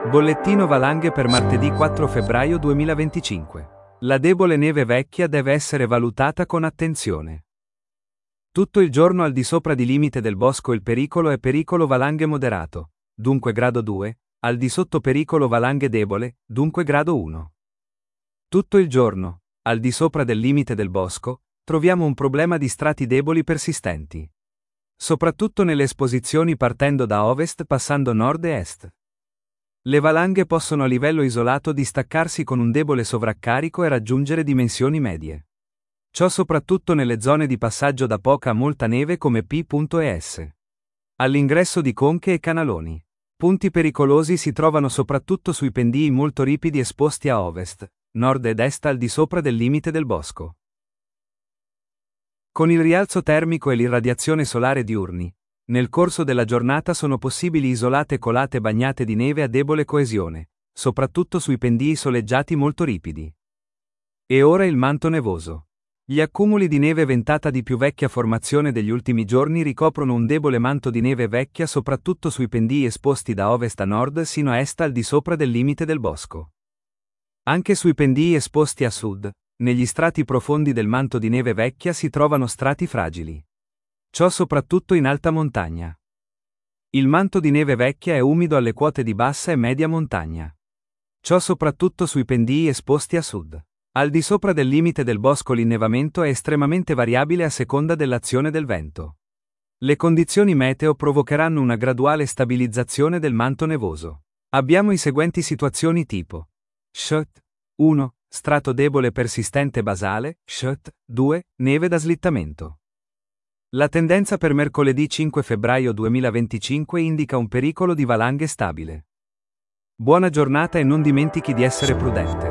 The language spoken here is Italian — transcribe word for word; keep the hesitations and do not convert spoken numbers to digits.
Bollettino valanghe per martedì quattro febbraio duemilaventicinque. La debole neve vecchia deve essere valutata con attenzione. Tutto il giorno al di sopra di limite del bosco il pericolo è pericolo valanghe moderato, dunque grado due, al di sotto pericolo valanghe debole, dunque grado uno. Tutto il giorno, al di sopra del limite del bosco, troviamo un problema di strati deboli persistenti. Soprattutto nelle esposizioni partendo da ovest passando nord e est. Le valanghe possono a livello isolato distaccarsi con un debole sovraccarico e raggiungere dimensioni medie. Ciò soprattutto nelle zone di passaggio da poca a molta neve come P e S. All'ingresso di conche e canaloni. Punti pericolosi si trovano soprattutto sui pendii molto ripidi esposti a ovest, nord ed est al di sopra del limite del bosco. Con il rialzo termico e l'irradiazione solare diurni, nel corso della giornata sono possibili isolate colate bagnate di neve a debole coesione, soprattutto sui pendii soleggiati molto ripidi. E ora il manto nevoso. Gli accumuli di neve ventata di più vecchia formazione degli ultimi giorni ricoprono un debole manto di neve vecchia soprattutto sui pendii esposti da ovest a nord sino a est al di sopra del limite del bosco. Anche sui pendii esposti a sud, negli strati profondi del manto di neve vecchia si trovano strati fragili. Ciò soprattutto in alta montagna. Il manto di neve vecchia è umido alle quote di bassa e media montagna. Ciò soprattutto sui pendii esposti a sud. Al di sopra del limite del bosco l'innevamento è estremamente variabile a seconda dell'azione del vento. Le condizioni meteo provocheranno una graduale stabilizzazione del manto nevoso. Abbiamo i seguenti situazioni tipo: S H T uno. Strato debole persistente basale, S H T due. Neve da slittamento. La tendenza per mercoledì cinque febbraio duemilaventicinque indica un pericolo di valanghe stabile. Buona giornata e non dimentichi di essere prudente.